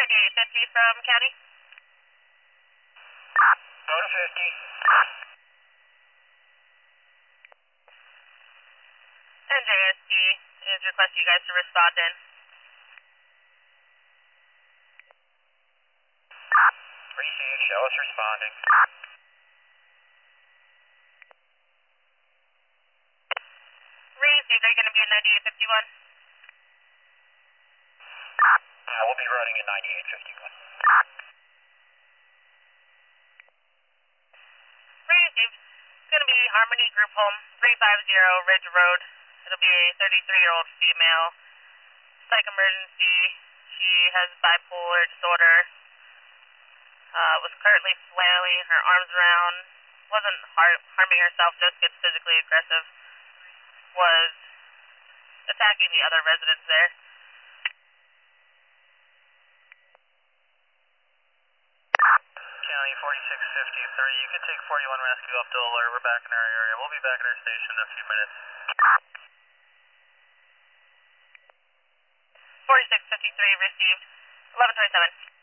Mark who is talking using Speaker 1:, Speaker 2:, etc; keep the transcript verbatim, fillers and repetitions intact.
Speaker 1: ninety-eight fifty from County.
Speaker 2: Go to fifty.
Speaker 1: N J S T is requesting you guys to respond in.
Speaker 2: Received, show us responding.
Speaker 1: Received, are you going to be in ninety-eight fifty-one?
Speaker 2: Uh, we'll be running in ninety-eight fifty-one.
Speaker 1: Received. It's going to be Harmony Group Home, three fifty Ridge Road. It'll be a thirty-three-year-old female. Psych emergency. She has bipolar disorder. Uh, was currently flailing her arms around. Wasn't har harming herself, just gets physically aggressive. Was attacking the other residents there.
Speaker 2: County forty-six fifty-three, you can take forty-one rescue up to alert. We're back in our area. We'll be back in our station in a few minutes.
Speaker 1: forty-six fifty-three received. eleven twenty-seven.